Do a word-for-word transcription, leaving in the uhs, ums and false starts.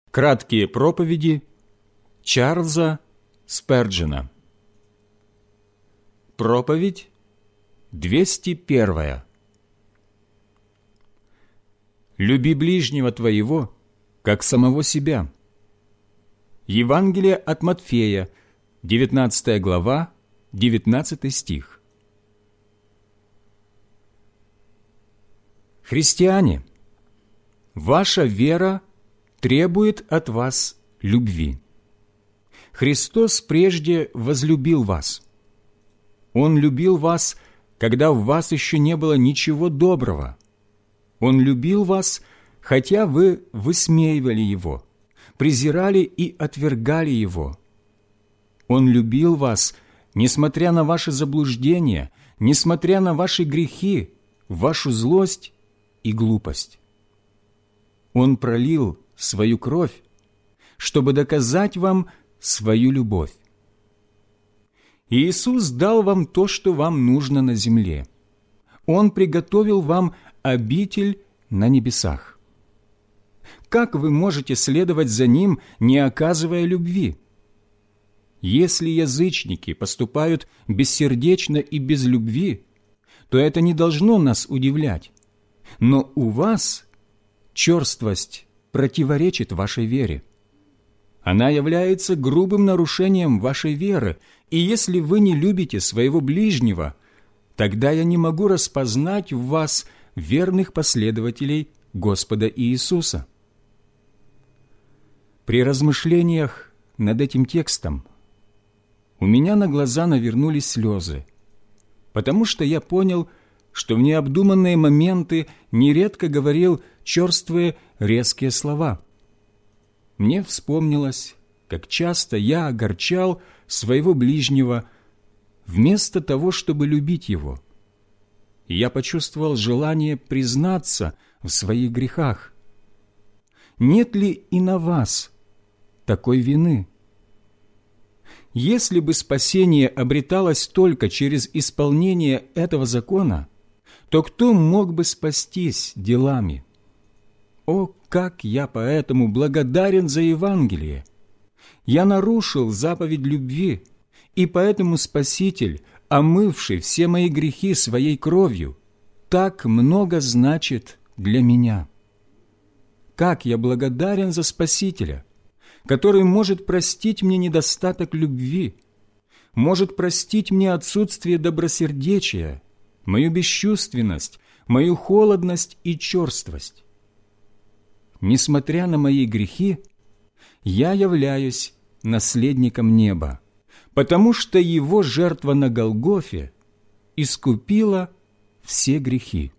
Краткие проповеди Чарльза Сперджена. Проповедь двести первая. «Люби ближнего твоего, как самого себя». Евангелие от Матфея, девятнадцатая глава, девятнадцатый стих. Христиане, ваша вера требует от вас любви. Христос прежде возлюбил вас. Он любил вас, когда в вас еще не было ничего доброго. Он любил вас, хотя вы высмеивали Его, презирали и отвергали Его. Он любил вас, несмотря на ваши заблуждения, несмотря на ваши грехи, вашу злость и глупость. Он пролил свою кровь, чтобы доказать вам свою любовь. Иисус дал вам то, что вам нужно на земле. Он приготовил вам обитель на небесах. Как вы можете следовать за Ним, не оказывая любви? Если язычники поступают бессердечно и без любви, то это не должно нас удивлять. Но у вас черствость противоречит вашей вере. Она является грубым нарушением вашей веры, и если вы не любите своего ближнего, тогда я не могу распознать в вас верных последователей Господа Иисуса. При размышлениях над этим текстом у меня на глаза навернулись слезы, потому что я понял, что в необдуманные моменты нередко говорил черствые, резкие слова. Мне вспомнилось, как часто я огорчал своего ближнего вместо того, чтобы любить его. И я почувствовал желание признаться в своих грехах. Нет ли и на вас такой вины? Если бы спасение обреталось только через исполнение этого закона, то кто мог бы спастись делами? О, как я поэтому благодарен за Евангелие! Я нарушил заповедь любви, и поэтому Спаситель, омывший все мои грехи своей кровью, так много значит для меня. Как я благодарен за Спасителя, который может простить мне недостаток любви, может простить мне отсутствие добросердечия, мою бесчувственность, мою холодность и черствость. Несмотря на мои грехи, я являюсь наследником неба, потому что Его жертва на Голгофе искупила все грехи.